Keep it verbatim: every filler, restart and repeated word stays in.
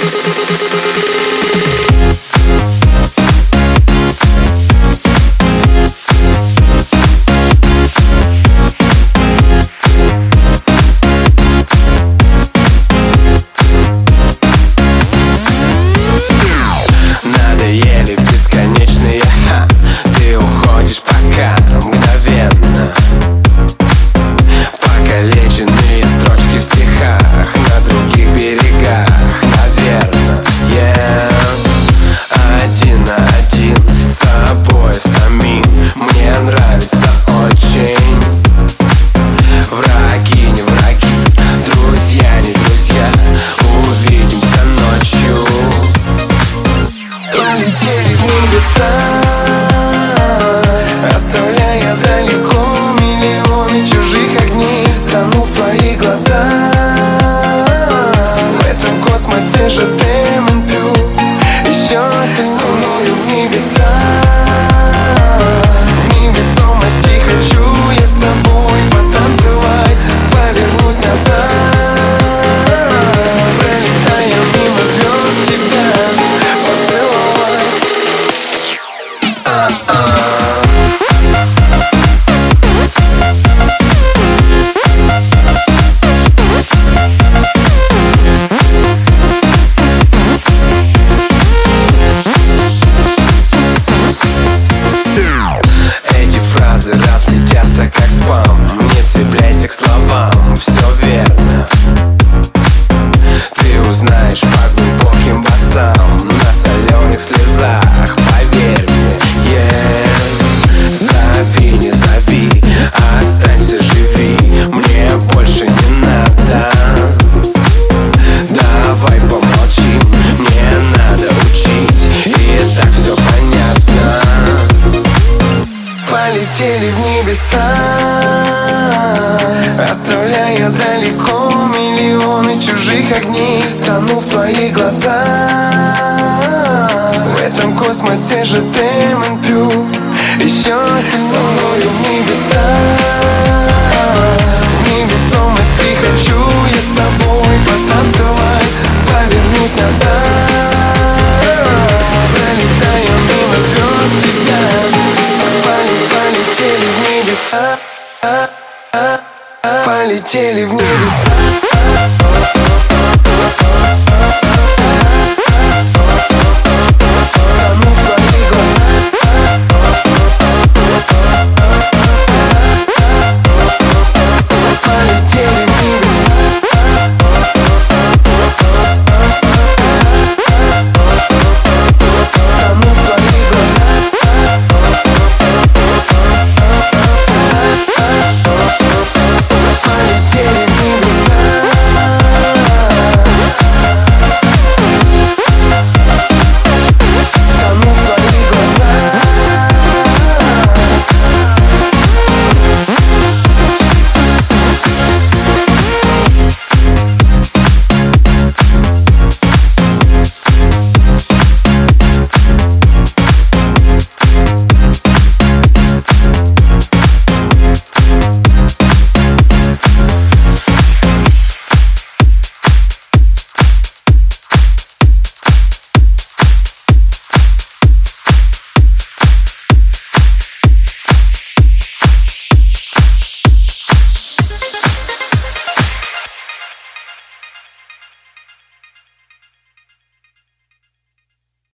Надоели бесконечные ха, ты уходишь пока мгновенно. Покалеченные строчки в стихах на других берегах, наверно, yeah. Один на один с собой самим мне нравится очень. Враги не враги, друзья не друзья, увидимся ночью. Полетели в небеса, оставляя далеко миллионы чужих огней. Тону в твоих глазах, в этом космосе же Демон Плю. Еще со мною в небеса, в невесомости хочу я с тобой потанцевать, повернуть назад, пролетая мимо звезд тебя поцеловать. А-а. Эти фразы разлетятся как спам, не цепляйся к словам, все верно. Ты узнаешь по глубоким басам, на соленых слезах, поверь мне, yeah. Зови, не зови, останься, живи, мне больше не надо. Давай помолчим, мне надо учить, и так все понятно. Полетели в небеса, оставляя далеко миллионы чужих огней. Тону в твоих глазах, в этом космосе же Демон Плю. Еще со мною в небеса, в невесомости хочу я с тобой потанцевать.